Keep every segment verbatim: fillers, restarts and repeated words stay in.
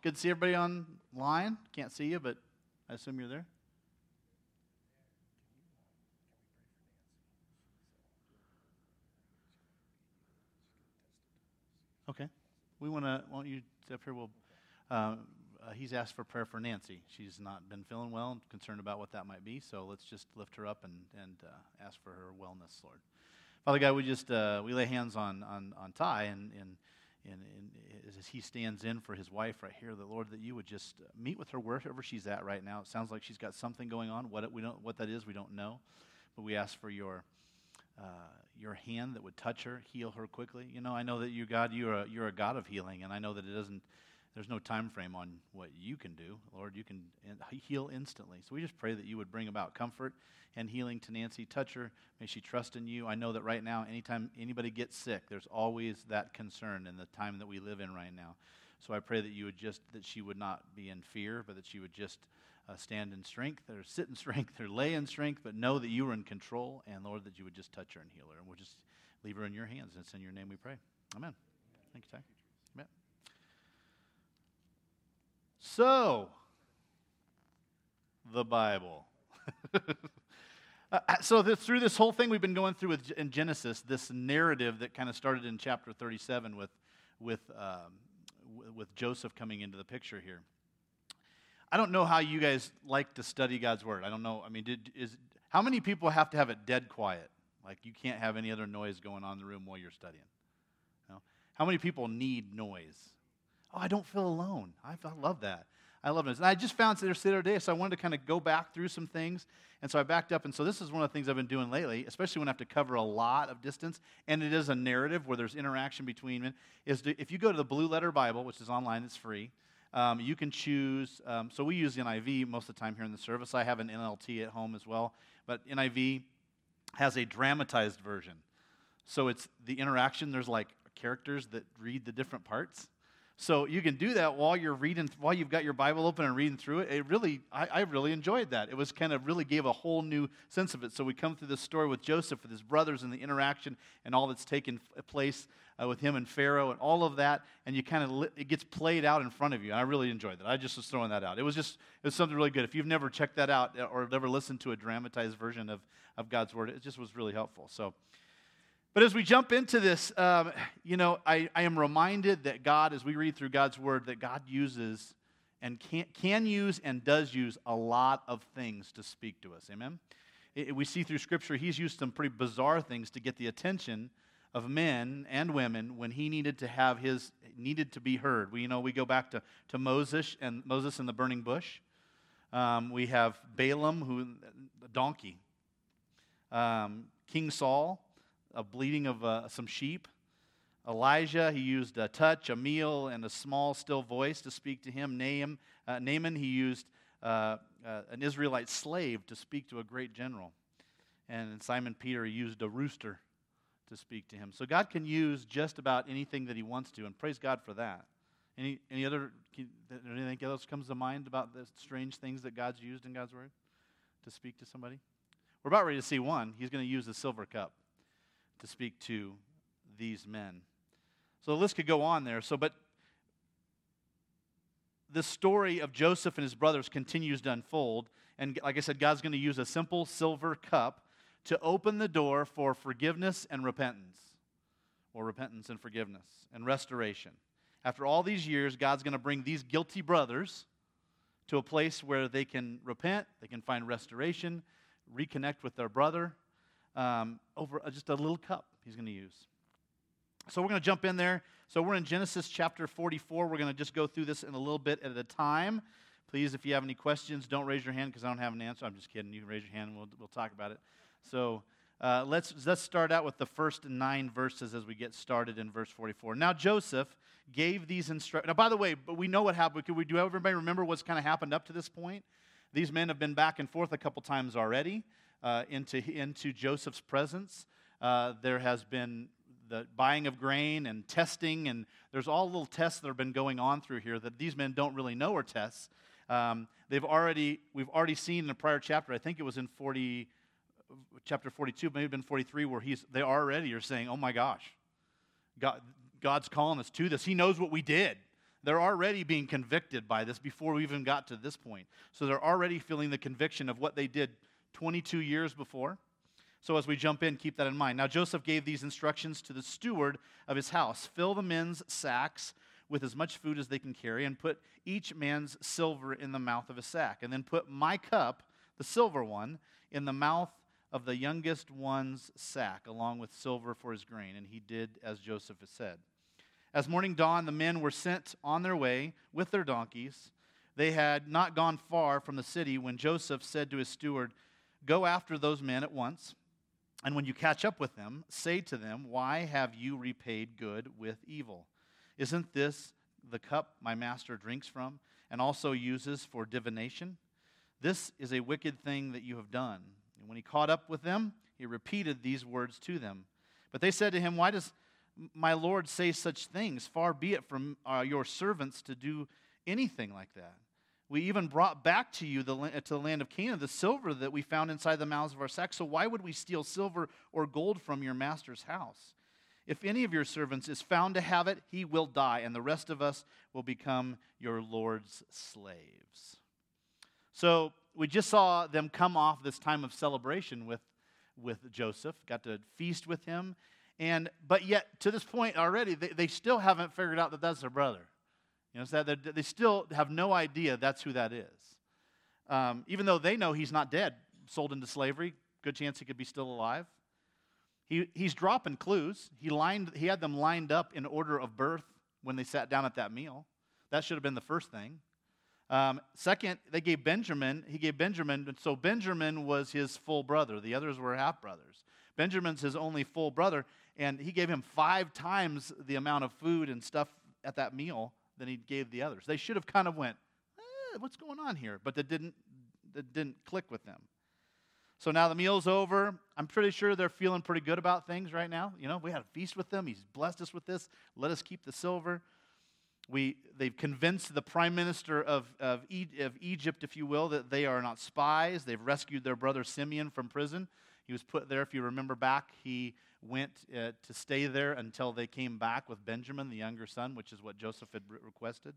Good to see everybody online. Can't see you, but I assume you're there. Okay. We want to, why don't you step here? We'll, uh, uh, he's asked for prayer for Nancy. She's not been feeling well and concerned about what that might be, so let's just lift her up and, and uh, ask for her wellness, Lord. Father God, we just, uh, we lay hands on, on, on Ty, and, and, and, and as he stands in for his wife right here, the Lord, that you would just meet with her wherever she's at right now. It sounds like she's got something going on. What it, we don't, what that is, we don't know, but we ask for your Uh, your hand that would touch her, heal her quickly. You know, I know that you, God, you're a, you're a God of healing, and I know that it doesn't, there's no time frame on what you can do. Lord, you can heal instantly. So we just pray that you would bring about comfort and healing to Nancy. Touch her. May she trust in you. I know that right now, anytime anybody gets sick, there's always that concern in the time that we live in right now. So I pray that you would just, that she would not be in fear, but that she would just Uh, stand in strength, or sit in strength, or lay in strength, but know that you are in control, and Lord, that you would just touch her and heal her. And we'll just leave her in your hands, and it's in your name we pray. Amen. Thank you, Ty. Amen. So, the Bible. uh, so this, through this whole thing we've been going through with, in Genesis, this narrative that kind of started in chapter thirty-seven with, with, um, w- with Joseph coming into the picture here. I don't know how you guys like to study God's Word. I don't know. I mean, did, is how many people have to have it dead quiet? Like you can't have any other noise going on in the room while you're studying. You know? How many people need noise? Oh, I don't feel alone. I, I love that. I love it. And I just found this the other day, so I wanted to kind of go back through some things. And so I backed up. And so this is one of the things I've been doing lately, especially when I have to cover a lot of distance. And it is a narrative where there's interaction between men. Is to, if you go to the Blue Letter Bible, which is online, it's free. Um, you can choose, um, so we use N I V most of the time here in the service. I have an N L T at home as well, but N I V has a dramatized version. So it's the interaction, there's like characters that read the different parts. So you can do that while you're reading, while you've got your Bible open and reading through it. It really, I, I really enjoyed that. It was kind of really gave a whole new sense of it. So we come through this story with Joseph, with his brothers, and the interaction and all that's taken place uh, with him and Pharaoh and all of that. And you kind of, li- it gets played out in front of you. And I really enjoyed that. I just was throwing that out. It was just, it was something really good. If you've never checked that out or never listened to a dramatized version of, of God's Word, it just was really helpful. So. But as we jump into this, um, you know, I, I am reminded that God, as we read through God's Word, that God uses and can, can use and does use a lot of things to speak to us. Amen? It, we see through Scripture, He's used some pretty bizarre things to get the attention of men and women when He needed to have His, needed to be heard. We, you know, we go back to, to Moses and Moses and the burning bush. Um, we have Balaam, who, a donkey. Um, King Saul. A bleating of uh, some sheep. Elijah, he used a touch, a meal, and a small, still voice to speak to him. Naaman, uh, Naaman he used uh, uh, an Israelite slave to speak to a great general. And Simon Peter he used a rooster to speak to him. So God can use just about anything that He wants to, and praise God for that. Any any other anything else comes to mind about the strange things that God's used in God's Word to speak to somebody? We're about ready to see one. He's going to use a silver cup to speak to these men. So the list could go on there. So, but the story of Joseph and his brothers continues to unfold. And like I said, God's going to use a simple silver cup to open the door for forgiveness and repentance. Or repentance and forgiveness and restoration. After all these years, God's going to bring these guilty brothers to a place where they can repent, they can find restoration, reconnect with their brother, Um, over just a little cup He's going to use. So we're going to jump in there. So we're in Genesis chapter forty-four. We're going to just go through this in a little bit at a time. Please, if you have any questions, don't raise your hand because I don't have an answer. I'm just kidding. You can raise your hand and we'll, we'll talk about it. So uh, let's, let's start out with the first nine verses as we get started in verse forty-four. Now Joseph gave these instructions. Now, by the way, but we know what happened. Could we do everybody remember what's kind of happened up to this point? These men have been back and forth a couple times already. Uh, into into Joseph's presence. Uh, there has been the buying of grain and testing, and there's all little tests that have been going on through here that these men don't really know are tests. Um, they've already we've already seen in a prior chapter. I think it was in forty, chapter forty-two, maybe been forty-three, where he's they already are saying, "Oh my gosh, God, God's calling us to this. He knows what we did. They're already being convicted by this before we even got to this point. So they're already feeling the conviction of what they did twenty-two years before. So as we jump in, keep that in mind. Now Joseph gave these instructions to the steward of his house. Fill the men's sacks with as much food as they can carry, and put each man's silver in the mouth of a sack. And then put my cup, the silver one, in the mouth of the youngest one's sack, along with silver for his grain. And he did as Joseph had said. As morning dawned, the men were sent on their way with their donkeys. They had not gone far from the city when Joseph said to his steward, "Go after those men at once, and when you catch up with them, say to them, 'Why have you repaid good with evil? Isn't this the cup my master drinks from and also uses for divination? This is a wicked thing that you have done.' And when he caught up with them, he repeated these words to them. But they said to him, 'Why does my Lord say such things? Far be it from uh, your servants to do anything like that. We even brought back to you the, to the land of Canaan the silver that we found inside the mouths of our sacks. So why would we steal silver or gold from your master's house? If any of your servants is found to have it, he will die, and the rest of us will become your Lord's slaves.'" So we just saw them come off this time of celebration with, with Joseph, got to feast with him. And but yet, to this point already, they, they still haven't figured out that that's their brother. You know, so that they still have no idea that's who that is. Um, even though they know he's not dead, sold into slavery, good chance he could be still alive. He he's dropping clues. He lined he had them lined up in order of birth when they sat down at that meal. That should have been the first thing. Um, second, they gave Benjamin. He gave Benjamin. So Benjamin was his full brother. The others were half brothers. Benjamin's his only full brother. And he gave him five times the amount of food and stuff at that meal than he gave the others. They should have kind of went, eh, what's going on here? But that didn't, that didn't click with them. So now the meal's over. I'm pretty sure they're feeling pretty good about things right now. You know, we had a feast with them. He's blessed us with this. Let us keep the silver. We, they've convinced the prime minister of, of, e- of Egypt, if you will, that they are not spies. They've rescued their brother Simeon from prison. He was put there, if you remember back, he went uh, to stay there until they came back with Benjamin, the younger son, which is what Joseph had re- requested.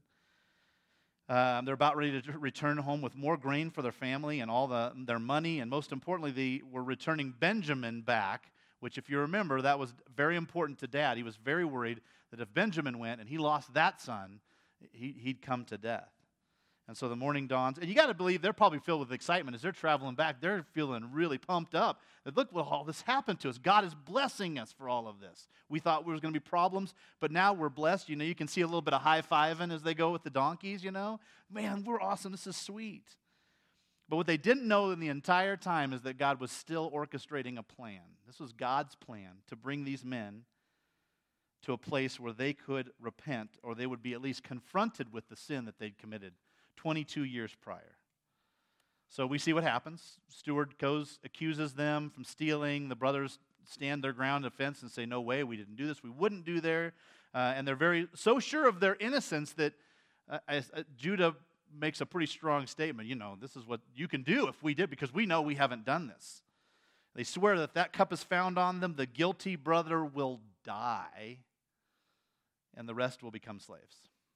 Um, they're about ready to return home with more grain for their family and all the, their money, and most importantly, they were returning Benjamin back, which, if you remember, that was very important to Dad. He was very worried that if Benjamin went and he lost that son, he, he'd come to death. And so the morning dawns, and you got to believe they're probably filled with excitement as they're traveling back. They're feeling really pumped up. That look what all this happened to us. God is blessing us for all of this. We thought there was going to be problems, but now we're blessed. You know, you can see a little bit of high-fiving as they go with the donkeys, you know. Man, we're awesome. This is sweet. But what they didn't know in the entire time is that God was still orchestrating a plan. This was God's plan to bring these men to a place where they could repent, or they would be at least confronted with the sin that they'd committed twenty-two years prior. So we see what happens. Steward goes, accuses them from stealing. The brothers stand their ground in defense and say, "No way, we didn't do this. We wouldn't do there." Uh, and they're very so sure of their innocence that uh, as, uh, Judah makes a pretty strong statement. You know, this is what you can do if we did, because we know we haven't done this. They swear that if that cup is found on them, the guilty brother will die, and the rest will become slaves.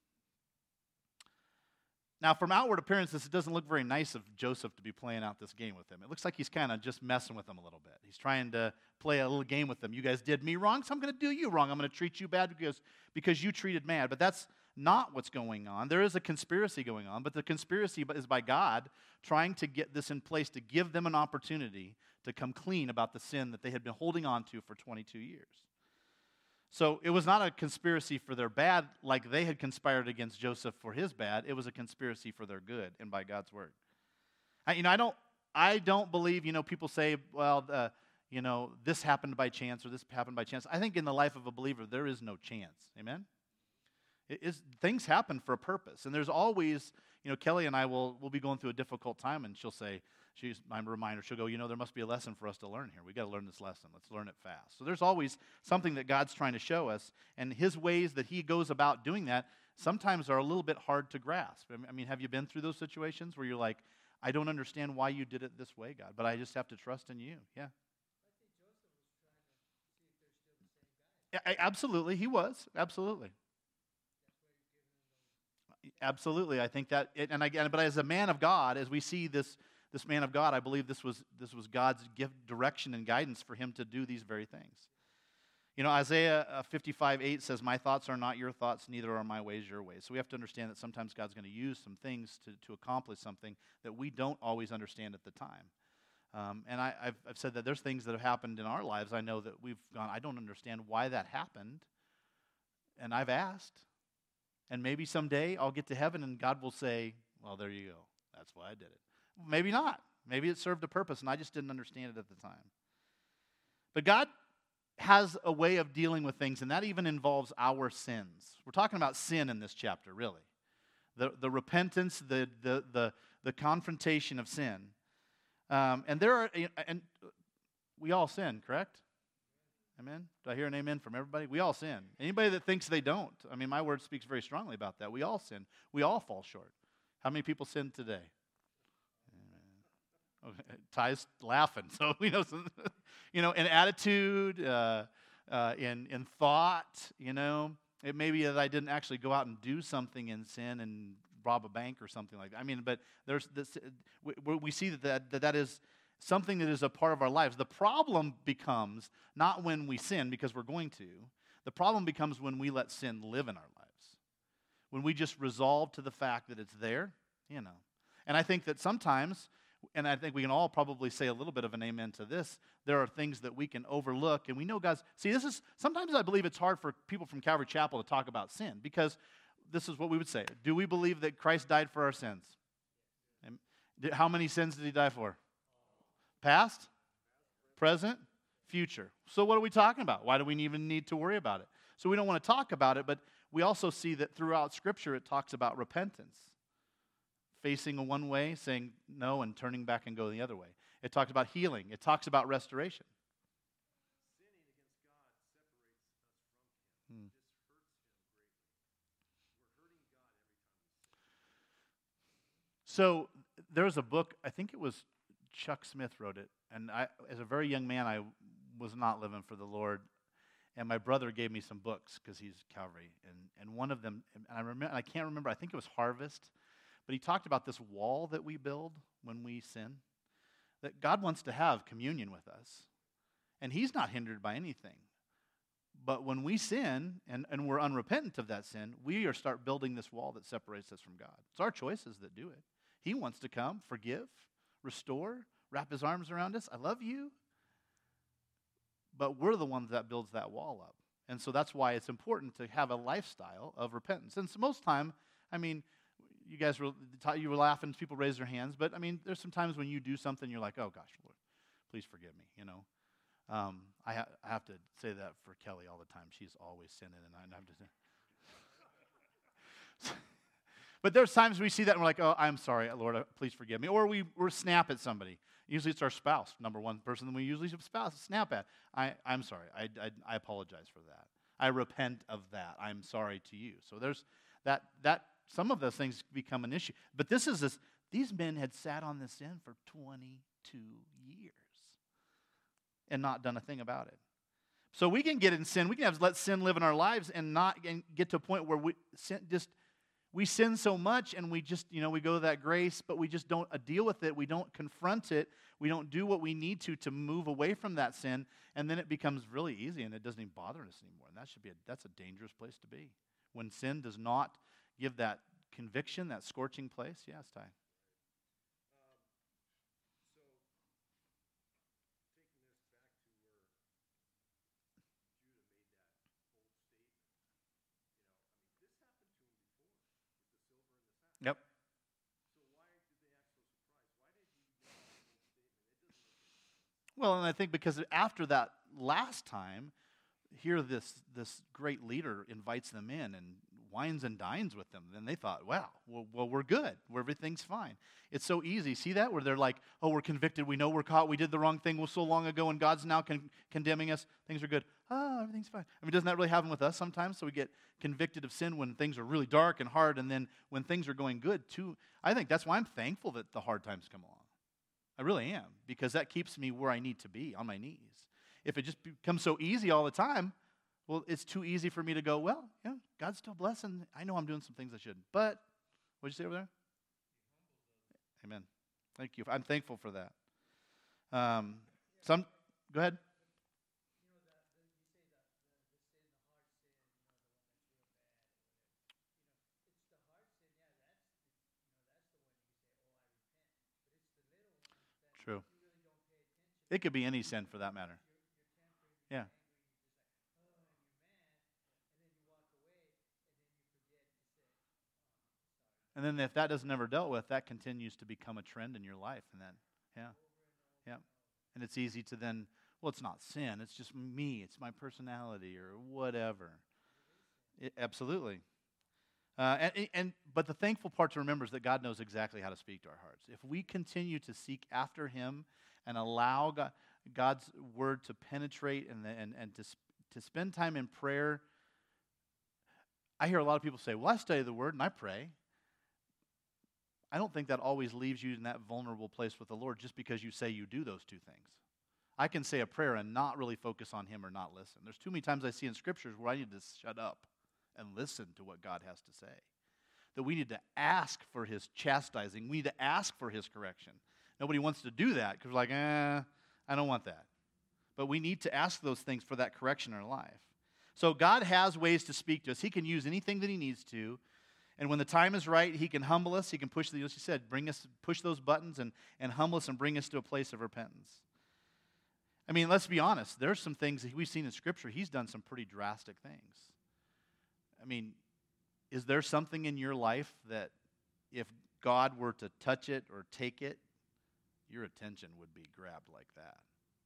Now, from outward appearances, it doesn't look very nice of Joseph to be playing out this game with them. It looks like he's kind of just messing with them a little bit. He's trying to play a little game with them. You guys did me wrong, so I'm going to do you wrong. I'm going to treat you bad because, because you treated me. But that's not what's going on. There is a conspiracy going on, but the conspiracy is by God trying to get this in place to give them an opportunity to come clean about the sin that they had been holding on to for twenty-two years. So it was not a conspiracy for their bad like they had conspired against Joseph for his bad. It was a conspiracy for their good and by God's word. I, you know, I don't, I don't believe, you know, people say, well, uh, you know, this happened by chance or this happened by chance. I think in the life of a believer, there is no chance. Amen? It is, things happen for a purpose. And there's always, you know, Kelly and I will will be going through a difficult time, and she'll say, she's my reminder, she'll go, you know, there must be a lesson for us to learn here. We've got to learn this lesson. Let's learn it fast. So there's always something that God's trying to show us, and his ways that he goes about doing that sometimes are a little bit hard to grasp. I mean, have you been through those situations where you're like, I don't understand why you did it this way, God, but I just have to trust in you? Yeah. I, absolutely, he was. Absolutely. Absolutely. I think that, and again, but as a man of God, as we see this this man of God, I believe this was this was God's gift, direction, and guidance for him to do these very things. You know, Isaiah fifty-five eight says, "My thoughts are not your thoughts, neither are my ways your ways." So we have to understand that sometimes God's going to use some things to, to accomplish something that we don't always understand at the time. Um, and I, I've, I've said that there's things that have happened in our lives. I know that we've gone, I don't understand why that happened. And I've asked. And maybe someday I'll get to heaven and God will say, well, there you go. That's why I did it. Maybe not. Maybe it served a purpose and I just didn't understand it at the time. But God has a way of dealing with things, and that even involves our sins. We're talking about sin in this chapter, really. The, the repentance, the, the, the, the confrontation of sin. Um, and there are, and we all sin, correct? Amen? Do I hear an amen from everybody? We all sin. Anybody that thinks they don't, I mean, my word speaks very strongly about that. We all sin. We all fall short. How many people sin today? Okay, Ty's laughing, so we know, some, you know, in attitude, uh, uh, in in thought, you know, it may be that I didn't actually go out and do something in sin and rob a bank or something like that. I mean, but there's this, we, we see that that, that that is something that is a part of our lives. The problem becomes not when we sin, because we're going to. The problem becomes when we let sin live in our lives. When we just resolve to the fact that it's there, you know. And I think that sometimes, and I think we can all probably say a little bit of an amen to this, there are things that we can overlook, and we know God's, see, this is, sometimes I believe it's hard for people from Calvary Chapel to talk about sin, because this is what we would say. Do we believe that Christ died for our sins? And how many sins did he die for? Past, present, future. So what are we talking about? Why do we even need to worry about it? So we don't want to talk about it, but we also see that throughout Scripture it talks about repentance. Facing a one way, saying no, and turning back and go the other way. It talks about healing. It talks about restoration. Sinning against God separates us from Him. Hmm. This hurts Him greatly. We're hurting God every time we sin. So there's a book, I think it was Chuck Smith wrote it, and I, as a very young man, I was not living for the Lord, and my brother gave me some books because he's Calvary, and, and one of them, and I remember, I can't remember, I think it was Harvest. But he talked about this wall that we build when we sin, that God wants to have communion with us. And he's not hindered by anything. But when we sin and, and we're unrepentant of that sin, we are start building this wall that separates us from God. It's our choices that do it. He wants to come, forgive, restore, wrap his arms around us. I love you. But we're the ones that builds that wall up. And so that's why it's important to have a lifestyle of repentance. And so most time, I mean, you guys were, you were laughing, people raised their hands, but I mean, there's some times when you do something, you're like, oh gosh, Lord, please forgive me, you know. Um, I, ha- I have to say that for Kelly all the time. She's always sinning, and I have to say. But there's times we see that and we're like, oh, I'm sorry, Lord, please forgive me. Or we we snap at somebody. Usually it's our spouse, number one person that we usually spouse snap at. I, I'm sorry, I, I, I apologize for that. I repent of that. I'm sorry to you. So there's that that. Some of those things become an issue. But this is this, these men had sat on this sin for twenty-two years and not done a thing about it. So we can get in sin. We can have let sin live in our lives and not and get to a point where we sin, just we sin so much and we just, you know, we go to that grace, but we just don't uh, deal with it. We don't confront it. We don't do what we need to to move away from that sin. And then it becomes really easy and it doesn't even bother us anymore. And that should be a, that's a dangerous place to be. When sin does not give that conviction, that scorching place. Yes, Ty. Um, so, taking this back to where Judah made that bold statement, you know, I mean, this happened to him before with the silver and the saffron. Yep. So why did they act so surprised? Why did he make that bold statement? It doesn't make any sense. Well, and I think because after that last time, here this this great leader invites them in and wines and dines with them. Then they thought, wow, well, well, we're good. We're, everything's fine. It's so easy. See that? Where they're like, oh, we're convicted. We know we're caught. We did the wrong thing so long ago, and God's now con- condemning us. Things are good. Oh, everything's fine. I mean, doesn't that really happen with us sometimes? So we get convicted of sin when things are really dark and hard, and then when things are going good, too. I think that's why I'm thankful that the hard times come along. I really am, because that keeps me where I need to be, on my knees. If it just becomes so easy all the time, well, it's too easy for me to go, well, yeah, God's still blessing. I know I'm doing some things I shouldn't. But What'd you say over there? Amen. Thank you. I'm thankful for that. Um, some, go ahead. True. It could be any sin for that matter. Yeah. And then if that doesn't ever dealt with, that continues to become a trend in your life. And then, yeah, yeah. And it's easy to then, well, it's not sin. It's just me. It's my personality or whatever. It, absolutely. Uh, and, and But the thankful part to remember is that God knows exactly how to speak to our hearts. If we continue to seek after Him and allow God, God's word to penetrate and, and, and to, to spend time in prayer, I hear a lot of people say, well, I study the word and I pray. I don't think that always leaves you in that vulnerable place with the Lord just because you say you do those two things. I can say a prayer and not really focus on Him or not listen. There's too many times I see in Scriptures where I need to shut up and listen to what God has to say. That we need to ask for His chastising. We need to ask for His correction. Nobody wants to do that because we're like, eh, I don't want that. But we need to ask those things for that correction in our life. So God has ways to speak to us. He can use anything that He needs to. And when the time is right, He can humble us. He can push, the, as you said, bring us, push those buttons and, and humble us and bring us to a place of repentance. I mean, let's be honest. There's some things that we've seen in Scripture. He's done some pretty drastic things. I mean, is there something in your life that if God were to touch it or take it, your attention would be grabbed like that?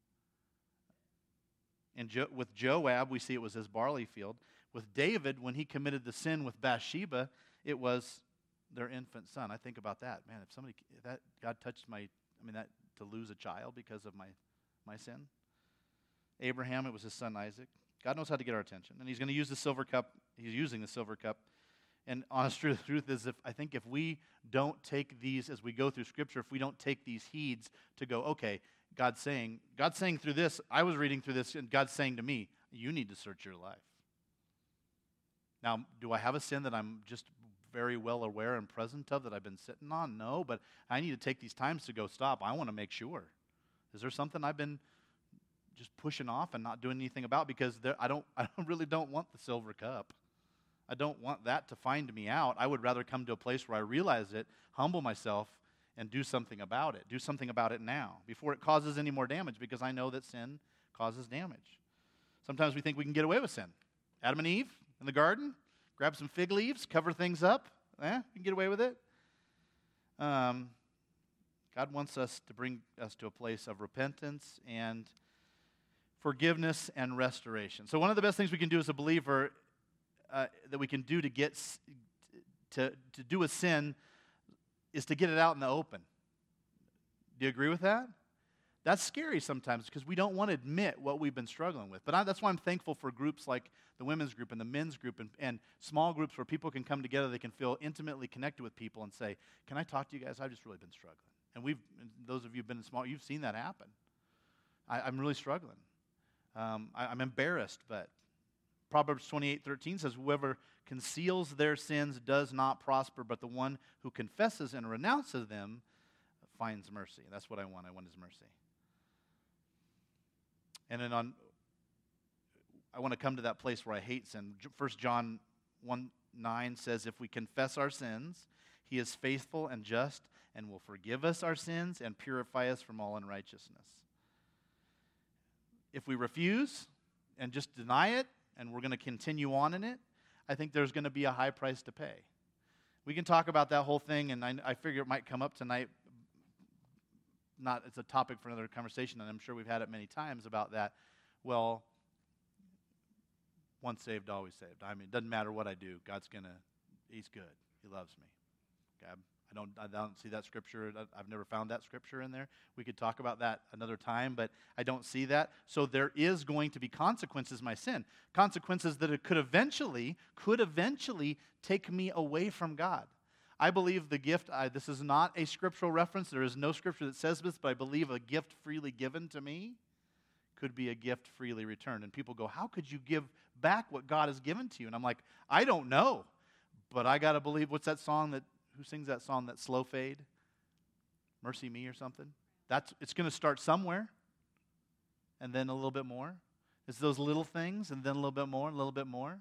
And jo- with Joab, we see it was his barley field. With David, when he committed the sin with Bathsheba, it was their infant son. I think about that. Man, if somebody, if that God touched my, I mean, that to lose a child because of my, my sin. Abraham, it was his son Isaac. God knows how to get our attention. And He's going to use the silver cup. He's using the silver cup. And honest truth, the truth is, if I think if we don't take these, as we go through Scripture, if we don't take these heeds to go, okay, God's saying, God's saying through this, I was reading through this, and God's saying to me, you need to search your life. Now, do I have a sin that I'm just very well aware and present of that I've been sitting on? No, but I need to take these times to go stop. I want to make sure. Is there something I've been just pushing off and not doing anything about? Because there, I don't, I really don't want the silver cup. I don't want that to find me out. I would rather come to a place where I realize it, humble myself, and do something about it. Do something about it now before it causes any more damage, because I know that sin causes damage. Sometimes we think we can get away with sin. Adam and Eve in the garden, grab some fig leaves, cover things up. Eh, we can get away with it. Um, God wants us to bring us to a place of repentance and forgiveness and restoration. So one of the best things we can do as a believer uh, that we can do to get to to do a sin is to get it out in the open. Do you agree with that? That's scary sometimes because we don't want to admit what we've been struggling with. But I, that's why I'm thankful for groups like the women's group and the men's group and, and small groups where people can come together. They can feel intimately connected with people and say, can I talk to you guys? I've just really been struggling. And we've, and those of you who've been in small, you've seen that happen. I, I'm really struggling. Um, I, I'm embarrassed, but Proverbs twenty-eight thirteen says, whoever conceals their sins does not prosper, but the one who confesses and renounces them finds mercy. That's what I want. I want His mercy. And then on, I want to come to that place where I hate sin. First John one nine says, if we confess our sins, He is faithful and just and will forgive us our sins and purify us from all unrighteousness. If we refuse and just deny it, and we're going to continue on in it, I think there's going to be a high price to pay. We can talk about that whole thing, and I, I figure it might come up tonight. Not, it's a topic for another conversation, and I'm sure we've had it many times about that. Well, once saved, always saved. I mean, it doesn't matter what I do. God's going to, He's good. He loves me. Okay? I don't, I don't see that scripture. I've never found that scripture in there. We could talk about that another time, but I don't see that. So there is going to be consequences, my sin. Consequences that it could eventually, could eventually take me away from God. I believe the gift, I, this is not a scriptural reference. There is no scripture that says this, but I believe a gift freely given to me could be a gift freely returned. And people go, how could you give back what God has given to you? And I'm like, I don't know, but I got to believe, what's that song that, who sings that song, that slow fade? Mercy Me or something? That's it's going to start somewhere, and then a little bit more. It's those little things, and then a little bit more, and a little bit more.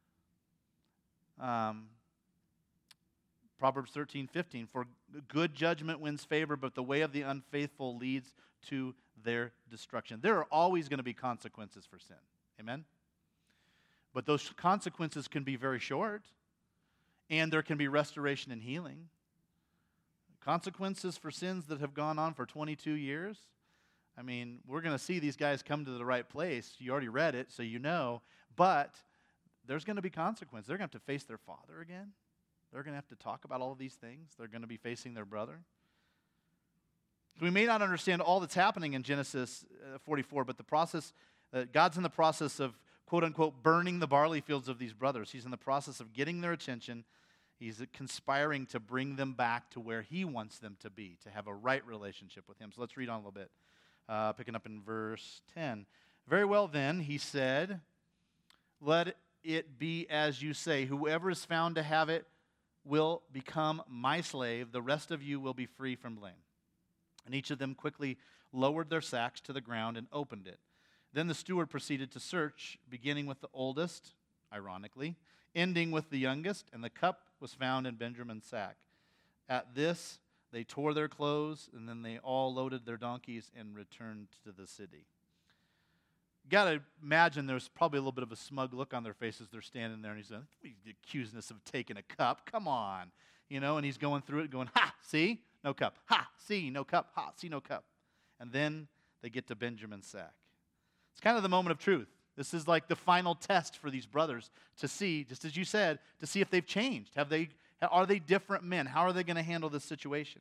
Um, Proverbs thirteen fifteen, for good judgment wins favor, but the way of the unfaithful leads to their destruction. There are always going to be consequences for sin. Amen? But those consequences can be very short, and there can be restoration and healing. Consequences for sins that have gone on for twenty-two years. I mean, we're going to see these guys come to the right place. You already read it, so you know. But there's going to be consequences. They're going to have to face their father again. They're going to have to talk about all of these things. They're going to be facing their brother. We may not understand all that's happening in Genesis forty-four, but the process, uh, God's in the process of, quote unquote, burning the barley fields of these brothers. He's in the process of getting their attention. He's conspiring to bring them back to where he wants them to be, to have a right relationship with him. So let's read on a little bit. Uh, picking up in verse ten. Very well then, he said, let it be as you say. Whoever is found to have it will become my slave. The rest of you will be free from blame. And each of them quickly lowered their sacks to the ground and opened it. Then the steward proceeded to search, beginning with the oldest, ironically, ending with the youngest, and the cup was found in Benjamin's sack. At this, they tore their clothes, and then they all loaded their donkeys and returned to the city. You got to imagine there's probably a little bit of a smug look on their faces. They're standing there, and he's like, he's accusing us of taking a cup. Come on. You know, and he's going through it going, ha, see, no cup. Ha, see, no cup. Ha, see, no cup. And then they get to Benjamin's sack. It's kind of the moment of truth. This is like the final test for these brothers to see, just as you said, to see if they've changed. Have they? Are they different men? How are they going to handle this situation?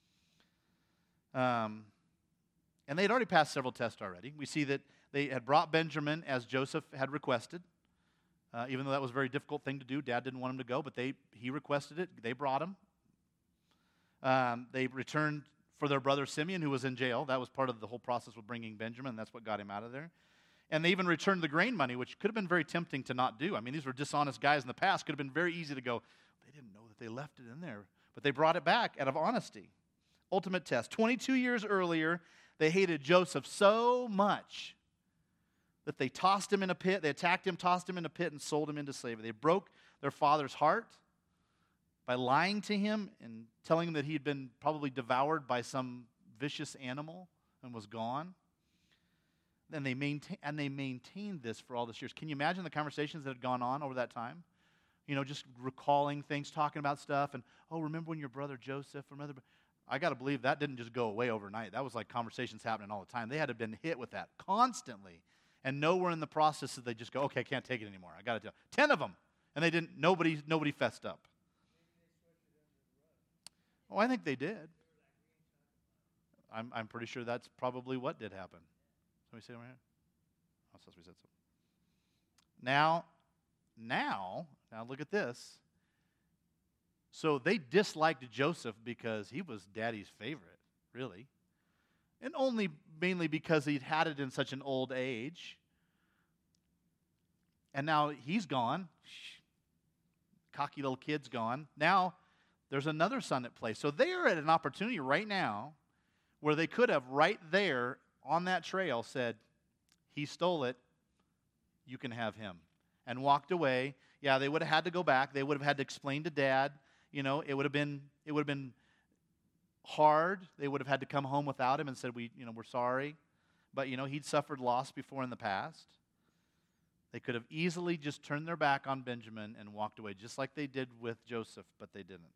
Um, and they had already passed several tests already. We see that they had brought Benjamin as Joseph had requested, uh, even though that was a very difficult thing to do. Dad didn't want him to go, but they he requested it. They brought him. Um, they returned for their brother Simeon, who was in jail. That was part of the whole process with bringing Benjamin. That's what got him out of there. And they even returned the grain money, which could have been very tempting to not do. I mean, these were dishonest guys in the past. Could have been very easy to go, they didn't know that they left it in there. But they brought it back out of honesty. Ultimate test. twenty-two years earlier, they hated Joseph so much that they tossed him in a pit. They attacked him, tossed him in a pit, and sold him into slavery. They broke their father's heart by lying to him and telling him that he had been probably devoured by some vicious animal and was gone. And they maintain, and they maintained this for all these years. Can you imagine the conversations that had gone on over that time? You know, just recalling things, talking about stuff, and, oh, remember when your brother Joseph, remember? I got to believe that didn't just go away overnight. That was like conversations happening all the time. They had to have been hit with that constantly. And nowhere in the process did they just go, okay, I can't take it anymore. I got to do it. Ten of them. And they didn't, nobody, nobody fessed up. Oh, I think they did. I'm, I'm pretty sure that's probably what did happen. Somebody say it right here? Oh, so we said so. Now, now, now look at this. So they disliked Joseph because he was daddy's favorite, really. And only mainly because he'd had it in such an old age. And now he's gone. Cocky little kid's gone. Now there's another son at play. So they are at an opportunity right now where they could have right there on that trail said, he stole it, you can have him. And walked away. Yeah, they would have had to go back. They would have had to explain to Dad. You know, it would have been it would have been hard. They would have had to come home without him and said, we, you know, we're sorry. But, you know, he'd suffered loss before in the past. They could have easily just turned their back on Benjamin and walked away, just like they did with Joseph, but they didn't.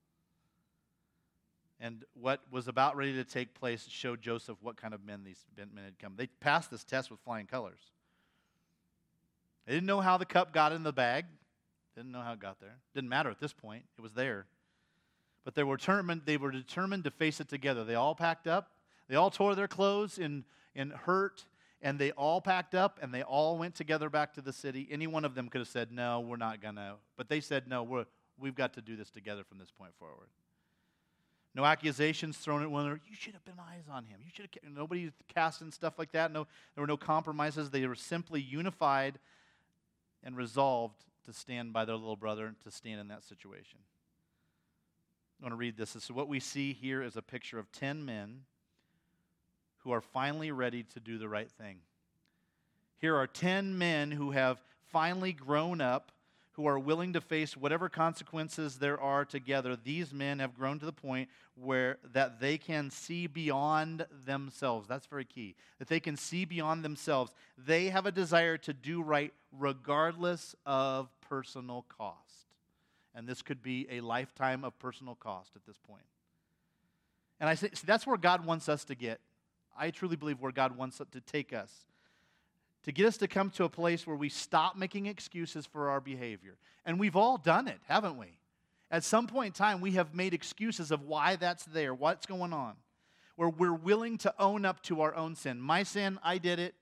And what was about ready to take place showed Joseph what kind of men these men had come. They passed this test with flying colors. They didn't know how the cup got in the bag. Didn't know how it got there. Didn't matter at this point. It was there. But they were determined, they were determined to face it together. They all packed up. They all tore their clothes in, in hurt. And they all packed up, and they all went together back to the city. Any one of them could have said, no, we're not going to. But they said, no, we're, we've got to do this together from this point forward. No accusations thrown at one another. You should have been eyes on him. You should have. Nobody casting stuff like that. No, there were no compromises. They were simply unified and resolved to stand by their little brother and to stand in that situation. I want to read this. So what we see here is a picture of ten men who are finally ready to do the right thing. Here are ten men who have finally grown up, who are willing to face whatever consequences there are together. These men have grown to the point where that they can see beyond themselves. That's very key. That they can see beyond themselves. They have a desire to do right regardless of personal cost. And this could be a lifetime of personal cost at this point. And I say so that's where God wants us to get. I truly believe where God wants to take us. To get us to come to a place where we stop making excuses for our behavior. And we've all done it, haven't we? At some point in time, we have made excuses of why that's there, what's going on. Where we're willing to own up to our own sin. My sin, I did it.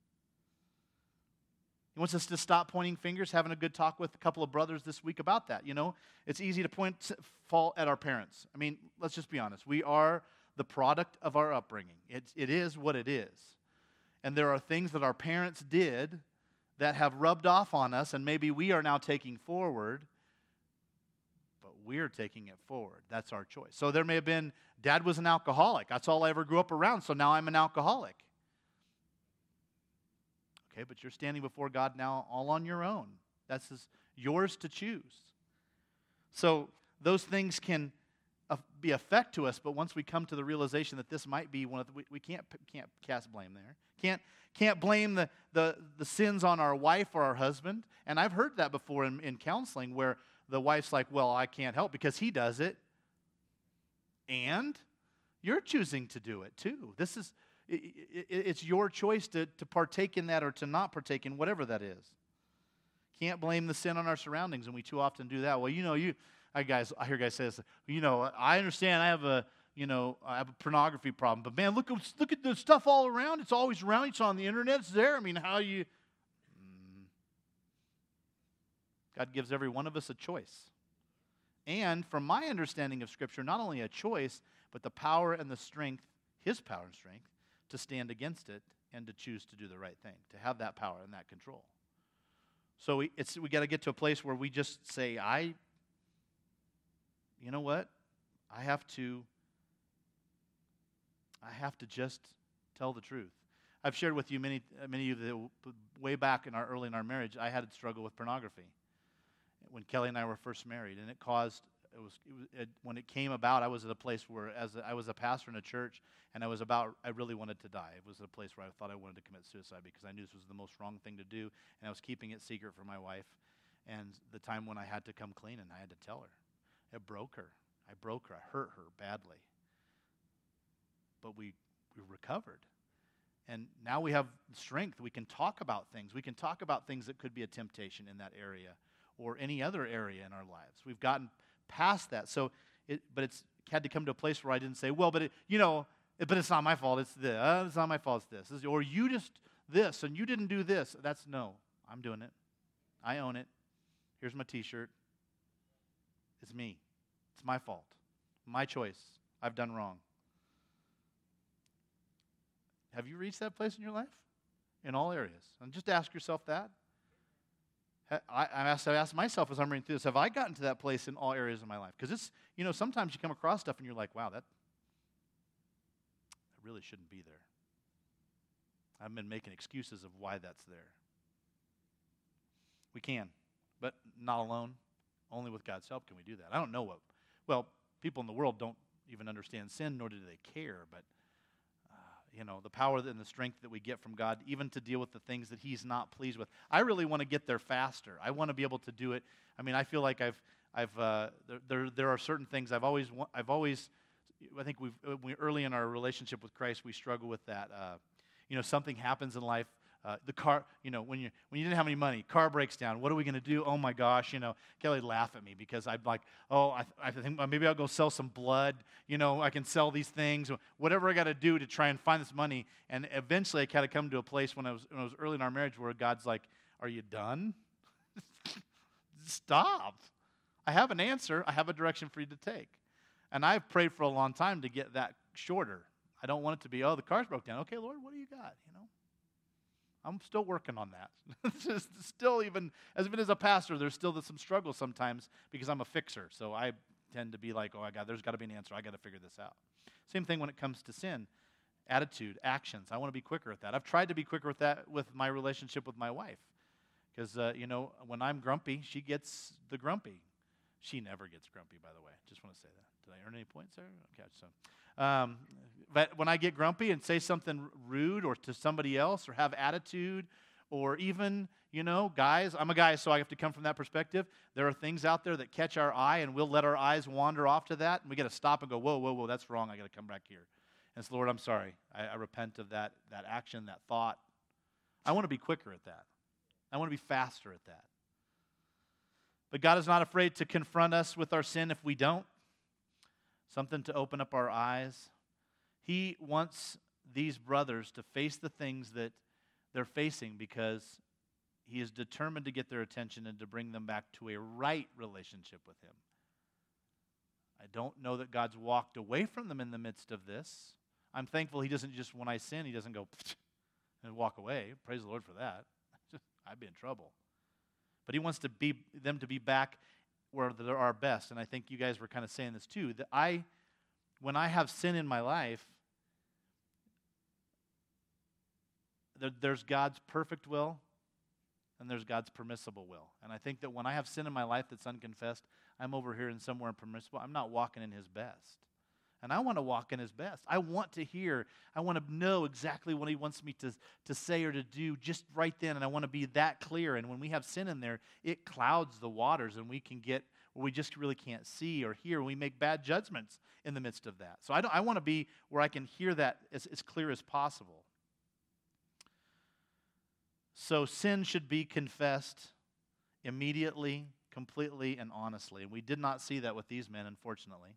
He wants us to stop pointing fingers, having a good talk with a couple of brothers this week about that. You know, it's easy to point fault at our parents. I mean, let's just be honest. We are the product of our upbringing. It, it is what it is. And there are things that our parents did that have rubbed off on us, and maybe we are now taking forward, but we're taking it forward. That's our choice. So there may have been, Dad was an alcoholic. That's all I ever grew up around, so now I'm an alcoholic. Okay, but you're standing before God now all on your own. That's his, yours to choose. So those things can be effect to us, but once we come to the realization that this might be one of the, we, we can't can't cast blame there. Can't can't blame the, the, the sins on our wife or our husband. And I've heard that before in, in counseling where the wife's like, well, I can't help because he does it. And you're choosing to do it too. This is, it, it, it's your choice to, to partake in that or to not partake in whatever that is. Can't blame the sin on our surroundings, and we too often do that. Well, you know, you I guys, I hear guys say this, you know, I understand I have a, you know, I have a pornography problem, but man, look, look at the stuff all around. It's always around. It's on the internet. It's there. I mean, how you, mm. God gives every one of us a choice. And from my understanding of Scripture, not only a choice, but the power and the strength, His power and strength, to stand against it and to choose to do the right thing, to have that power and that control. So we, it's, we got to get to a place where we just say, I, you know what? I have to, I have to just tell the truth. I've shared with you many, many of you that way back in our early in our marriage, I had to struggle with pornography when Kelly and I were first married, and it caused. It was, it was it, when it came about. I was at a place where, as a, I was a pastor in a church, and I was about. I really wanted to die. It was a place where I thought I wanted to commit suicide because I knew this was the most wrong thing to do, and I was keeping it secret from my wife. And the time when I had to come clean, and I had to tell her, it broke her. I broke her. I hurt her badly. But we we recovered. And now we have strength. We can talk about things. We can talk about things that could be a temptation in that area or any other area in our lives. We've gotten past that. So, it, but it's had to come to a place where I didn't say, well, but it, you know, it, but it's not my fault. It's this. Uh, it's not my fault. It's this. Or you just this, and you didn't do this. That's no. I'm doing it. I own it. Here's my T-shirt. It's me. It's my fault. My choice. I've done wrong. Have you reached that place in your life? In all areas. And just ask yourself that. I, I, ask, I ask myself as I'm reading through this, have I gotten to that place in all areas of my life? Because it's, you know, sometimes you come across stuff and you're like, wow, that, that really shouldn't be there. I've been making excuses of why that's there. We can, but not alone. Only with God's help can we do that. I don't know what, well, people in the world don't even understand sin, nor do they care, but you know, the power and the strength that we get from God, even to deal with the things that He's not pleased with. I really want to get there faster. I want to be able to do it. I mean, I feel like I've, I've, uh, there, there, there are certain things I've always, I've always, I think we've, we, early in our relationship with Christ, we struggle with that. Uh, you know, something happens in life. Uh, the car, you know, when you when you didn't have any money, car breaks down. What are we going to do? Oh my gosh, you know, Kelly would laugh at me because I'm like, oh, I, th- I think maybe I'll go sell some blood. You know, I can sell these things, whatever I got to do to try and find this money. And eventually, I kind of come to a place when I was when I was early in our marriage where God's like, are you done? Stop. I have an answer. I have a direction for you to take. And I've prayed for a long time to get that shorter. I don't want it to be, oh, the car's broke down. Okay, Lord, what do you got? You know. I'm still working on that. Just still, even as even as a pastor, there's still some struggle sometimes because I'm a fixer. So I tend to be like, oh, I got, there's got to be an answer. I got to figure this out. Same thing when it comes to sin, attitude, actions. I want to be quicker at that. I've tried to be quicker with that with my relationship with my wife. Because, uh, you know, when I'm grumpy, she gets the grumpy. She never gets grumpy, by the way. Just want to say that. Did I earn any points there? Okay, so. Um, but when I get grumpy and say something rude or to somebody else or have attitude or even, you know, guys, I'm a guy, so I have to come from that perspective. There are things out there that catch our eye, and we'll let our eyes wander off to that, and we got to stop and go, whoa, whoa, whoa, that's wrong. I got to come back here. And so, Lord, I'm sorry. I, I repent of that, that action, that thought. I want to be quicker at that. I want to be faster at that. But God is not afraid to confront us with our sin if we don't. Something to open up our eyes. He wants these brothers to face the things that they're facing because He is determined to get their attention and to bring them back to a right relationship with Him. I don't know that God's walked away from them in the midst of this. I'm thankful He doesn't just, when I sin, He doesn't go and walk away. Praise the Lord for that. I'd be in trouble. But He wants to be them to be back where they're our best. And I think you guys were kind of saying this too, that I, when I have sin in my life, there, there's God's perfect will and there's God's permissible will. And I think that when I have sin in my life that's unconfessed, I'm over here and somewhere in permissible. I'm not walking in His best. And I want to walk in His best. I want to hear, I want to know exactly what He wants me to, to say or to do just right then, and I want to be that clear. And when we have sin in there, it clouds the waters, and we can get where we just really can't see or hear. We make bad judgments in the midst of that. So I, don't, I want to be where I can hear that as, as clear as possible. So sin should be confessed immediately, completely, and honestly. And we did not see that with these men, unfortunately.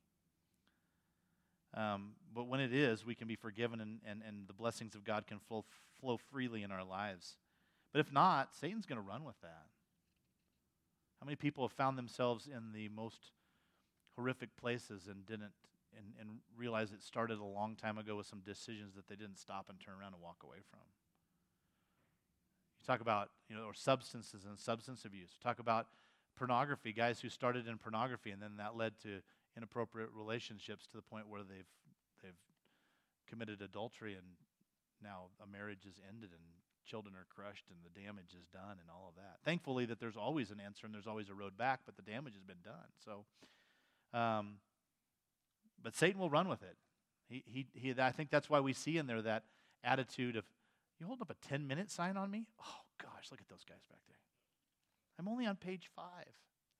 Um, but when it is, we can be forgiven and, and, and the blessings of God can flow, flow freely in our lives. But if not, Satan's going to run with that. How many people have found themselves in the most horrific places and didn't and, and realize it started a long time ago with some decisions that they didn't stop and turn around and walk away from? You talk about, you know, or substances and substance abuse. Talk about pornography, guys who started in pornography and then that led to inappropriate relationships to the point where they've they've committed adultery and now a marriage is ended and children are crushed and the damage is done and all of that. Thankfully that there's always an answer and there's always a road back, but the damage has been done. So, um, but Satan will run with it. He he he. I think that's why we see in there that attitude of, you hold up a ten-minute sign on me? Oh gosh, look at those guys back there. I'm only on page five.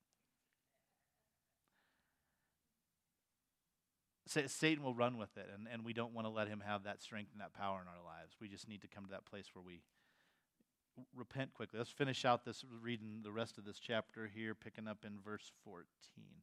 Satan will run with it, and, and we don't want to let him have that strength and that power in our lives. We just need to come to that place where we repent quickly. Let's finish out this, reading the rest of this chapter here, picking up in verse fourteen.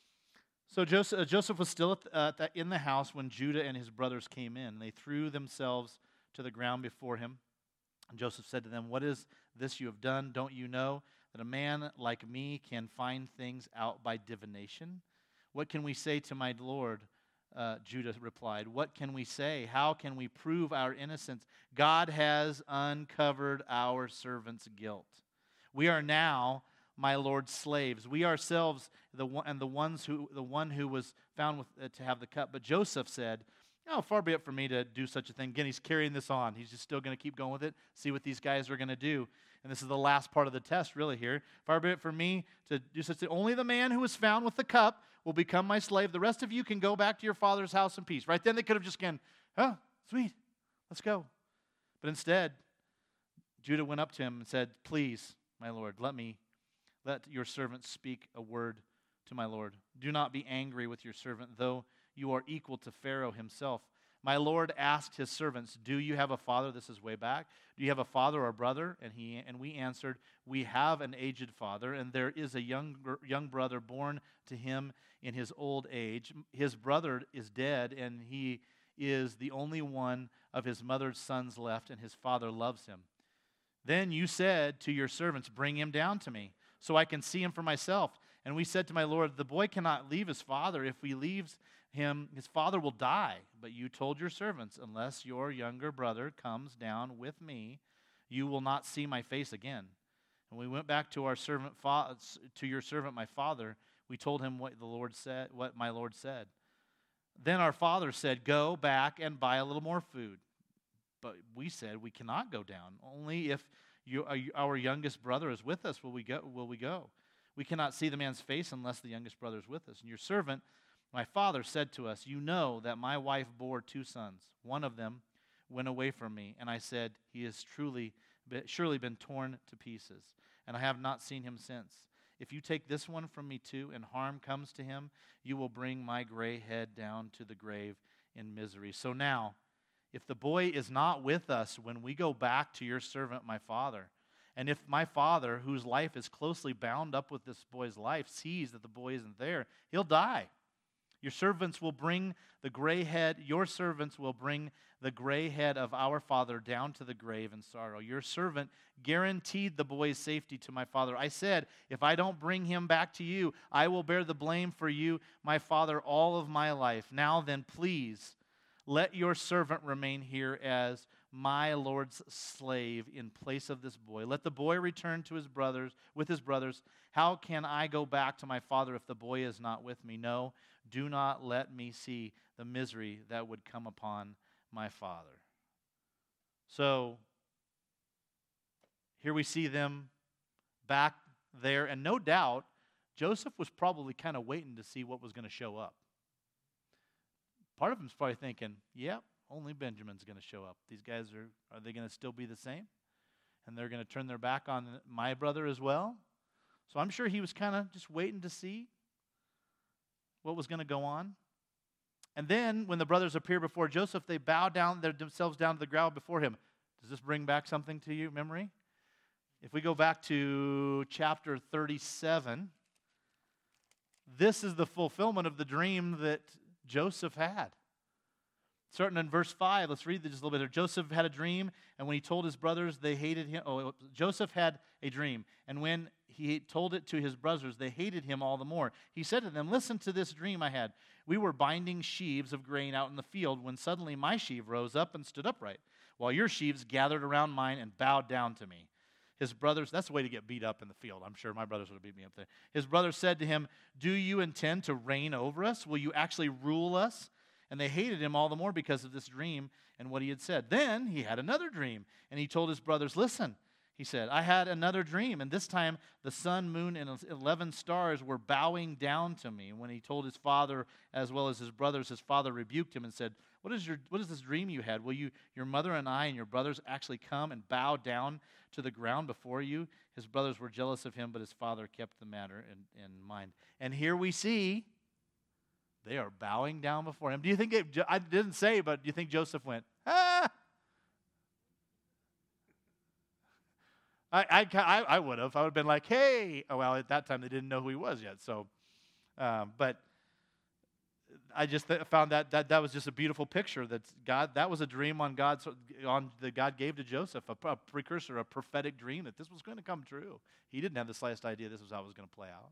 So Joseph, uh, Joseph was still at the, uh, the, in the house when Judah and his brothers came in. They threw themselves to the ground before him. And Joseph said to them, "What is this you have done? Don't you know that a man like me can find things out by divination? What can we say to my Lord?" Uh, Judah replied, "What can we say? How can we prove our innocence? God has uncovered our servant's guilt. We are now my Lord's slaves. We ourselves, the one, and the ones who, the one who was found with, uh, to have the cup." But Joseph said, "Oh, far be it from me to do such a thing." Again, he's carrying this on. He's just still going to keep going with it, see what these guys are going to do. And this is the last part of the test, really, here. "Far be it from me to do such a thing. Only the man who was found with the cup will become my slave. The rest of you can go back to your father's house in peace." Right then, they could have just gone, "Oh, sweet, let's go." But instead, Judah went up to him and said, "Please, my lord, let me, let your servant speak a word to my lord. Do not be angry with your servant, though you are equal to Pharaoh himself. My lord asked his servants, 'Do you have a father?'" This is way back. "Do you have a father or a brother?" And he and we answered, "We have an aged father, and there is a young young brother born to him in his old age. His brother is dead, and he is the only one of his mother's sons left, and his father loves him. Then you said to your servants, 'Bring him down to me, so I can see him for myself.' And we said to my lord, 'The boy cannot leave his father. If he leaves him, his father will die.' But you told your servants, 'Unless your younger brother comes down with me, you will not see my face again.' And we went back to our servant, fa- to your servant, my father. We told him what the Lord said, what my Lord said. Then our father said, go back and buy a little more food. But we said, we cannot go down. Only if you, our youngest brother is with us will we go. Will we go? We cannot see the man's face unless the youngest brother is with us. And your servant, my father, said to us, you know that my wife bore two sons. One of them went away from me, and I said, he has truly, surely been torn to pieces, and I have not seen him since. If you take this one from me too, and harm comes to him, you will bring my gray head down to the grave in misery. So now, if the boy is not with us when we go back to your servant, my father, and if my father, whose life is closely bound up with this boy's life, sees that the boy isn't there, he'll die. Your servants will bring the gray head, your servants will bring the gray head of our father down to the grave in sorrow. Your servant guaranteed the boy's safety to my father. I said, if I don't bring him back to you, I will bear the blame for you, my father, all of my life. Now then, please, let your servant remain here as my Lord's slave in place of this boy. Let the boy return to his brothers, with his brothers. How can I go back to my father if the boy is not with me? No, do not let me see the misery that would come upon my father. So, here we see them back there, and no doubt, Joseph was probably kind of waiting to see what was going to show up. Part of him's probably thinking, yep, only Benjamin's going to show up. These guys are, are they going to still be the same? And they're going to turn their back on my brother as well? So I'm sure he was kind of just waiting to see what was going to go on. And then when the brothers appear before Joseph, they bow down their, themselves down to the ground before him. Does this bring back something to you, memory? If we go back to chapter thirty-seven, this is the fulfillment of the dream that Joseph had. Starting in verse five, let's read this just a little bit. Joseph had a dream, and when he told his brothers, they hated him. Oh, Joseph had a dream, and when he told it to his brothers, they hated him all the more. He said to them, listen to this dream I had. We were binding sheaves of grain out in the field when suddenly my sheaf rose up and stood upright, while your sheaves gathered around mine and bowed down to me. His brothers, that's the way to get beat up in the field. I'm sure my brothers would have beat me up there. His brothers said to him, do you intend to reign over us? Will you actually rule us? And they hated him all the more because of this dream and what he had said. Then he had another dream, and he told his brothers, listen, he said, I had another dream, and this time the sun, moon, and eleven stars were bowing down to me. When he told his father as well as his brothers, his father rebuked him and said, What is your what is this dream you had? Will you, your mother and I and your brothers actually come and bow down to the ground before you? His brothers were jealous of him, but his father kept the matter in, in mind. And here we see they are bowing down before him. Do you think, it, I didn't say, but do you think Joseph went, ah? I, I, I would have. I would have been like, hey. Oh, well, at that time, they didn't know who he was yet. So, um, but I just th- found that, that that was just a beautiful picture. That God, that was a dream on God's on that God gave to Joseph, a, a precursor, a prophetic dream that this was going to come true. He didn't have the slightest idea this was how it was going to play out.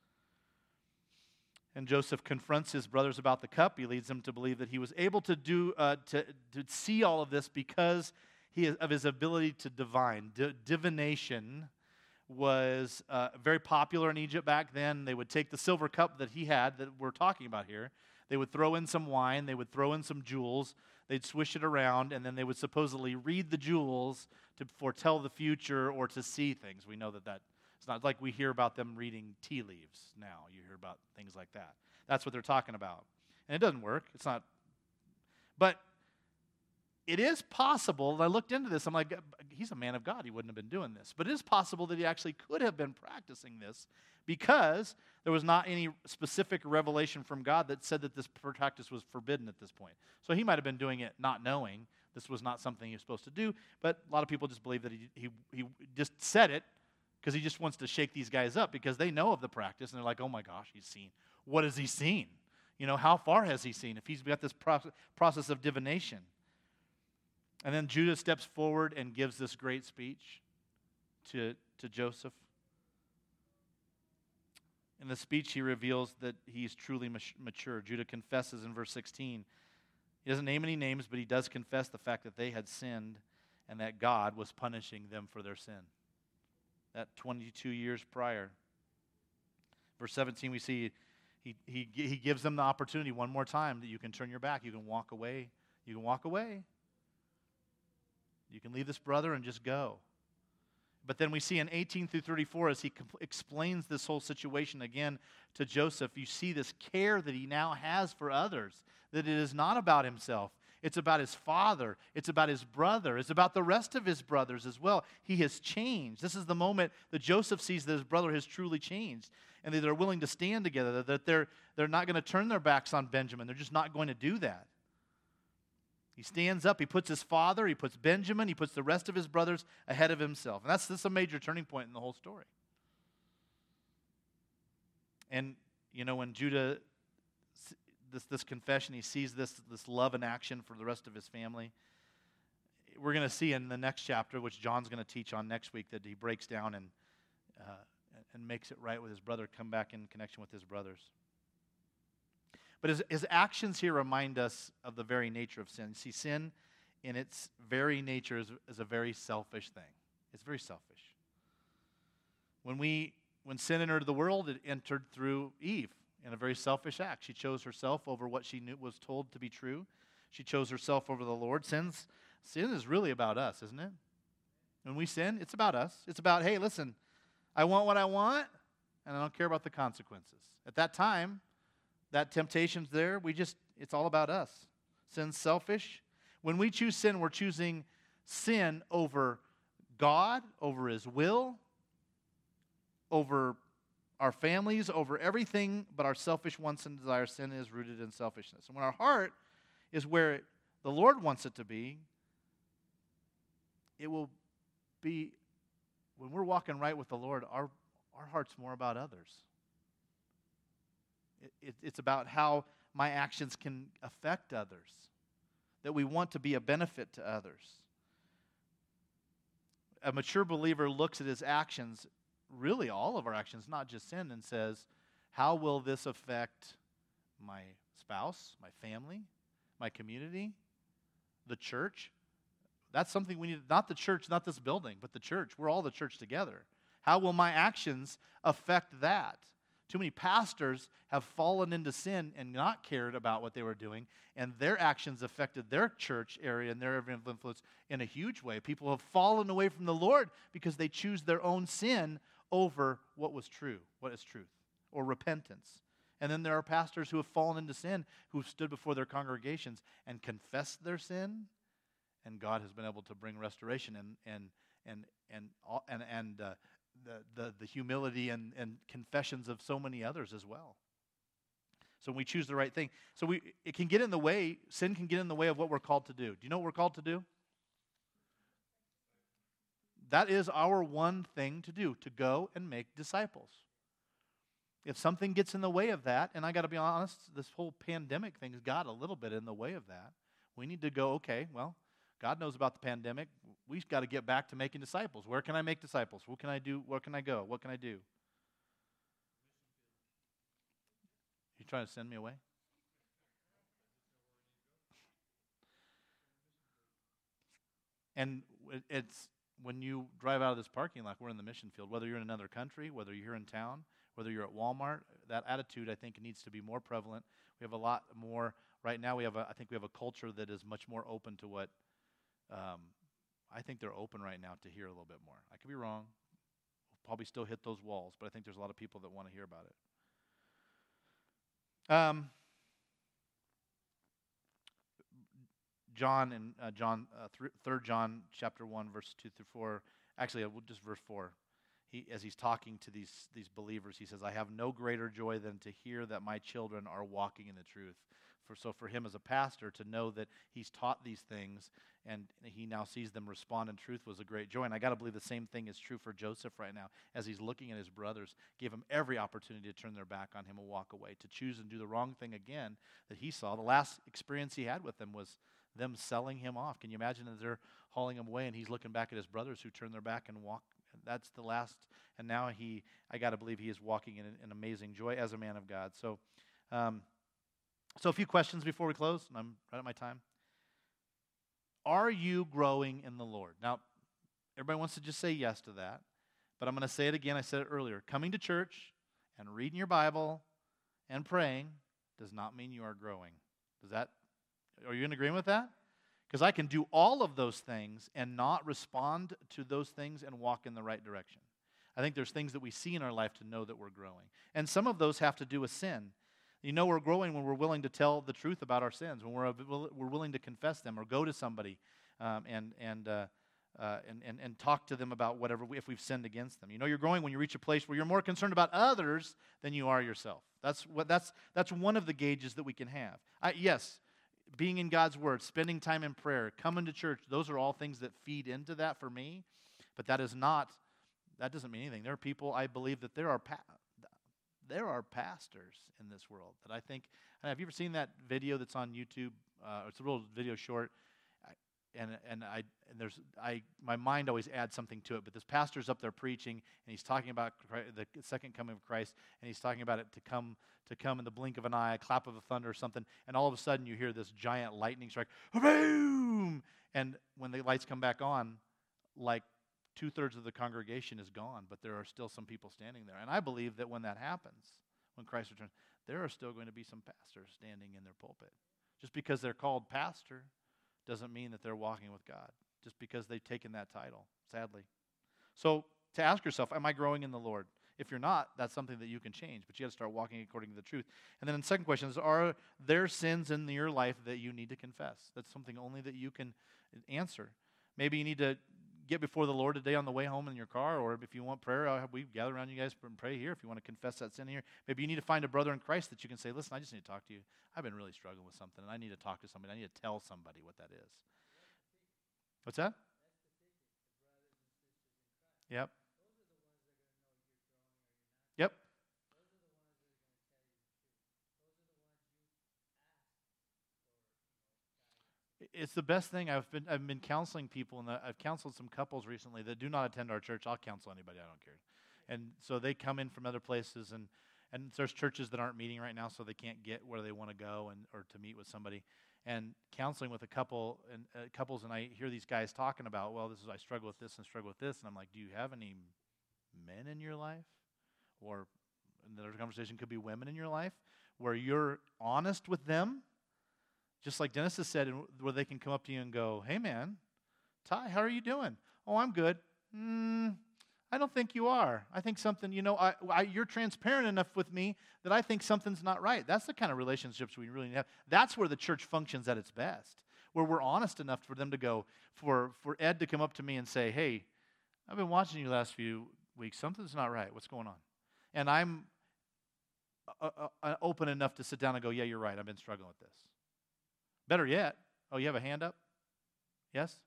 And Joseph confronts his brothers about the cup. He leads them to believe that he was able to do uh, to to see all of this because he is, of his ability to divine. D- divination was uh, very popular in Egypt back then. They would take the silver cup that he had that we're talking about here. They would throw in some wine. They would throw in some jewels. They'd swish it around, and then they would supposedly read the jewels to foretell the future or to see things. We know that that it's not like we hear about them reading tea leaves now. You hear about things like that. That's what they're talking about. And it doesn't work. It's not. But it is possible, and I looked into this, I'm like, he's a man of God. He wouldn't have been doing this. But it is possible that he actually could have been practicing this because there was not any specific revelation from God that said that this practice was forbidden at this point. So he might have been doing it not knowing this was not something he was supposed to do, but a lot of people just believe that he, he, he just said it because he just wants to shake these guys up because they know of the practice, and they're like, oh my gosh, he's seen. What has he seen? You know, how far has he seen if he's got this pro- process of divination? And then Judah steps forward and gives this great speech to, to Joseph. In the speech, he reveals that he's truly mature. Judah confesses in verse sixteen. He doesn't name any names, but he does confess the fact that they had sinned and that God was punishing them for their sin. That twenty-two years prior. Verse seventeen, we see he, he, he gives them the opportunity one more time that you can turn your back. You can walk away. You can walk away. You can leave this brother and just go. But then we see in eighteen through thirty-four, as he comp- explains this whole situation again to Joseph, you see this care that he now has for others, that it is not about himself. It's about his father. It's about his brother. It's about the rest of his brothers as well. He has changed. This is the moment that Joseph sees that his brother has truly changed and that they're willing to stand together, that they're, they're not going to turn their backs on Benjamin. They're just not going to do that. He stands up. He puts his father, he puts Benjamin, he puts the rest of his brothers ahead of himself. And that's, that's a major turning point in the whole story. And, you know, when Judah, this, this confession, he sees this, this love in action for the rest of his family. We're going to see in the next chapter, which John's going to teach on next week, that he breaks down and, uh, and makes it right with his brother, come back in connection with his brothers. But his, his actions here remind us of the very nature of sin. See, sin in its very nature is, is a very selfish thing. It's very selfish. When we when sin entered the world, it entered through Eve in a very selfish act. She chose herself over what she knew was told to be true. She chose herself over the Lord. Sin's, sin is really about us, isn't it? When we sin, it's about us. It's about, hey, listen, I want what I want, and I don't care about the consequences. At that time, that temptation's there. We just, it's all about us. Sin's selfish. When we choose sin, we're choosing sin over God, over His will, over our families, over everything but our selfish wants and desires. Sin is rooted in selfishness. And when our heart is where the Lord wants it to be, it will be, when we're walking right with the Lord, our, our heart's more about others. It, it, it's about how my actions can affect others, that we want to be a benefit to others. A mature believer looks at his actions, really all of our actions, not just sin, and says, how will this affect my spouse, my family, my community, the church? That's something we need, not the church, not this building, but the church. We're all the church together. How will my actions affect that? Too many pastors have fallen into sin and not cared about what they were doing, and their actions affected their church area and their area of influence in a huge way. People have fallen away from the Lord because they choose their own sin over what was true, what is truth, or repentance. And then there are pastors who have fallen into sin, who have stood before their congregations and confessed their sin, and God has been able to bring restoration and and and and and and uh, the, the the humility and and confessions of so many others as well. So when we choose the right thing, so we it can get in the way. Sin can get in the way of what we're called to do. Do you know what we're called to do? That is our one thing to do, to go and make disciples. If something gets in the way of that, and I got to be honest, this whole pandemic thing has got a little bit in the way of that. We need to go, okay, well, God knows about the pandemic. We've got to get back to making disciples. Where can I make disciples? What can I do? Where can I go? What can I do? You trying to send me away? And it's when you drive out of this parking lot, we're in the mission field. Whether you're in another country, whether you're here in town, whether you're at Walmart, that attitude, I think, needs to be more prevalent. We have a lot more. Right now, we have a, I think we have a culture that is much more open to what, um, I think they're open right now to hear a little bit more. I could be wrong. We'll probably still hit those walls, but I think there's a lot of people that want to hear about it. Um, John in uh, John, uh, th- Third John chapter one, verse two through four. Actually, uh, just verse four. He, as he's talking to these these believers, he says, "I have no greater joy than to hear that my children are walking in the truth." For so, for him as a pastor to know that he's taught these things and he now sees them respond in truth was a great joy. And I got to believe the same thing is true for Joseph right now, as he's looking at his brothers, gave him every opportunity to turn their back on him and walk away, to choose and do the wrong thing again that he saw. The last experience he had with them was them selling him off. Can you imagine that they're hauling him away and he's looking back at his brothers who turned their back and walk? That's the last. And now he, I got to believe he is walking in an amazing joy as a man of God. So, um, so a few questions before we close. And I'm right at my time. Are you growing in the Lord? Now, everybody wants to just say yes to that. But I'm going to say it again. I said it earlier. Coming to church and reading your Bible and praying does not mean you are growing. Does that, are you in agreement with that? Because I can do all of those things and not respond to those things and walk in the right direction. I think there's things that we see in our life to know that we're growing. And some of those have to do with sin. You know we're growing when we're willing to tell the truth about our sins, when we're, we're willing to confess them or go to somebody um, and, and, uh, uh, and, and, and talk to them about whatever, we, if we've sinned against them. You know you're growing when you reach a place where you're more concerned about others than you are yourself. That's, what, that's, that's one of the gauges that we can have. I, yes, being in God's Word, spending time in prayer, coming to church, those are all things that feed into that for me, but that is not, that doesn't mean anything. There are people, I believe that there are pa- there are pastors in this world that I think, have you ever seen that video that's on YouTube? Uh, it's a real video short, and and I and there's I my mind always adds something to it. But this pastor's up there preaching, and he's talking about Christ, the second coming of Christ, and he's talking about it to come to come in the blink of an eye, a clap of a thunder or something, and all of a sudden you hear this giant lightning strike, boom! And when the lights come back on, like two-thirds of the congregation is gone, but there are still some people standing there. And I believe that when that happens, when Christ returns, there are still going to be some pastors standing in their pulpit. Just because they're called pastor doesn't mean that they're walking with God, just because they've taken that title, sadly. So to ask yourself, am I growing in the Lord? If you're not, that's something that you can change, but you got to start walking according to the truth. And then the second question is, are there sins in your life that you need to confess? That's something only that you can answer. Maybe you need to get before the Lord today on the way home in your car, or if you want prayer, I'll have, we gather around you guys and pray here if you want to confess that sin here. Maybe you need to find a brother in Christ that you can say, listen, I just need to talk to you. I've been really struggling with something, and I need to talk to somebody. I need to tell somebody what that is. What's that? Yep. Yep. It's the best thing. I've been I've been counseling people, and I've counseled some couples recently that do not attend our church. I'll counsel anybody. I don't care. And so they come in from other places, and, and there's churches that aren't meeting right now, so they can't get where they want to go and or to meet with somebody. And counseling with a couple and uh, couples, and I hear these guys talking about, well, this is I struggle with this and struggle with this, and I'm like, do you have any men in your life, or another conversation could be women in your life, where you're honest with them? Just like Dennis has said, where they can come up to you and go, hey, man, Ty, how are you doing? Oh, I'm good. Mm, I don't think you are. I think something, you know, I, I, you're transparent enough with me that I think something's not right. That's the kind of relationships we really have. That's where the church functions at its best, where we're honest enough for them to go, for, for Ed to come up to me and say, hey, I've been watching you the last few weeks. Something's not right. What's going on? And I'm uh, uh, open enough to sit down and go, yeah, you're right. I've been struggling with this. Better yet, oh, you have a hand up? Yes?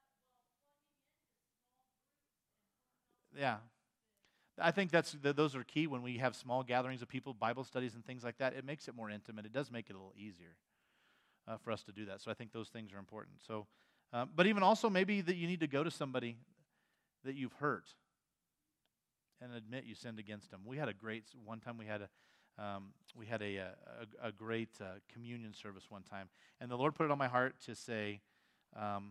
Yeah. I think that's those are key when we have small gatherings of people, Bible studies and things like that. It makes it more intimate. It does make it a little easier uh, for us to do that. So I think those things are important. So, uh, but even also maybe that you need to go to somebody that you've hurt and admit you sinned against them. We had a great, one time we had a, Um, we had a, a, a great uh, communion service one time, and the Lord put it on my heart to say, um,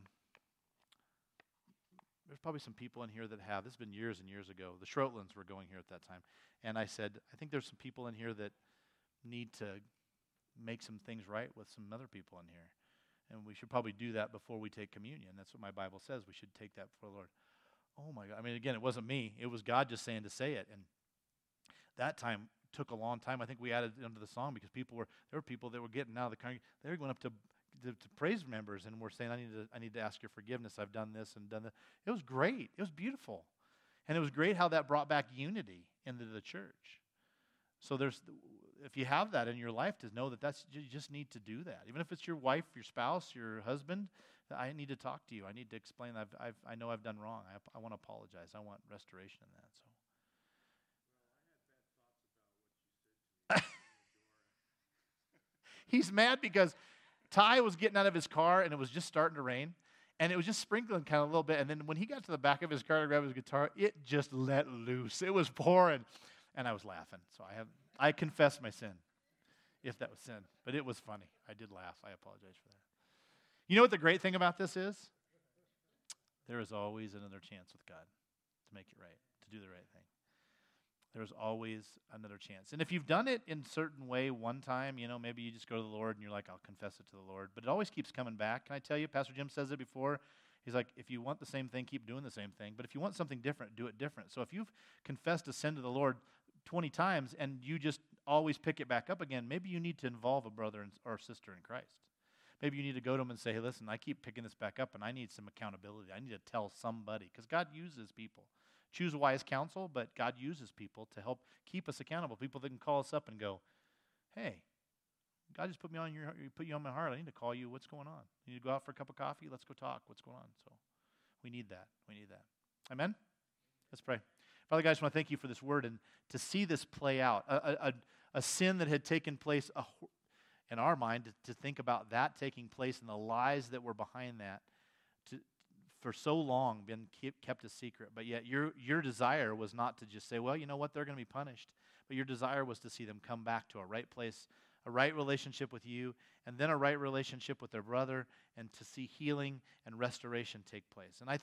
there's probably some people in here that have, this has been years and years ago, the Schroetlands were going here at that time, and I said, I think there's some people in here that need to make some things right with some other people in here, and we should probably do that before we take communion. That's what my Bible says. We should take that before the Lord. Oh my God. I mean, again, it wasn't me. It was God just saying to say it, and that time took a long time. I think we added it into the song because people were there were people that were getting out of the congregation. They were going up to, to to praise members and were saying, "I need to I need to ask your forgiveness. I've done this and done that." It was great. It was beautiful, and it was great how that brought back unity into the church. So there's, if you have that in your life, to know that that's you just need to do that. Even if it's your wife, your spouse, your husband, I need to talk to you. I need to explain. I've I've I know I've done wrong. I I want to apologize. I want restoration in that. So. He's mad because Ty was getting out of his car, and it was just starting to rain, and it was just sprinkling kind of a little bit, and then when he got to the back of his car to grab his guitar, it just let loose. It was pouring, and I was laughing. So I have I confessed my sin, if that was sin, but it was funny. I did laugh. I apologize for that. You know what the great thing about this is? There is always another chance with God to make it right, to do the right thing. there's always another chance. And if you've done it in a certain way one time, you know, maybe you just go to the Lord and you're like, I'll confess it to the Lord. But it always keeps coming back. Can I tell you, Pastor Jim says it before. He's like, if you want the same thing, keep doing the same thing. But if you want something different, do it different. So if you've confessed a sin to the Lord twenty times and you just always pick it back up again, maybe you need to involve a brother or sister in Christ. Maybe you need to go to them and say, hey, listen, I keep picking this back up and I need some accountability. I need to tell somebody, because God uses people. Choose wise counsel, but God uses people to help keep us accountable. People that can call us up and go, hey, God just put me on your put you on my heart. I need to call you. What's going on? You need to go out for a cup of coffee? Let's go talk. What's going on? So we need that. We need that. Amen? Let's pray. Father, guys, I want to thank you for this word and to see this play out. A, a, a sin that had taken place a, in our mind, to, to think about that taking place and the lies that were behind that, to, for so long been keep, kept a secret. But yet your, your desire was not to just say, well, you know what, they're going to be punished. But your desire was to see them come back to a right place, a right relationship with you, and then a right relationship with their brother, and to see healing and restoration take place. And I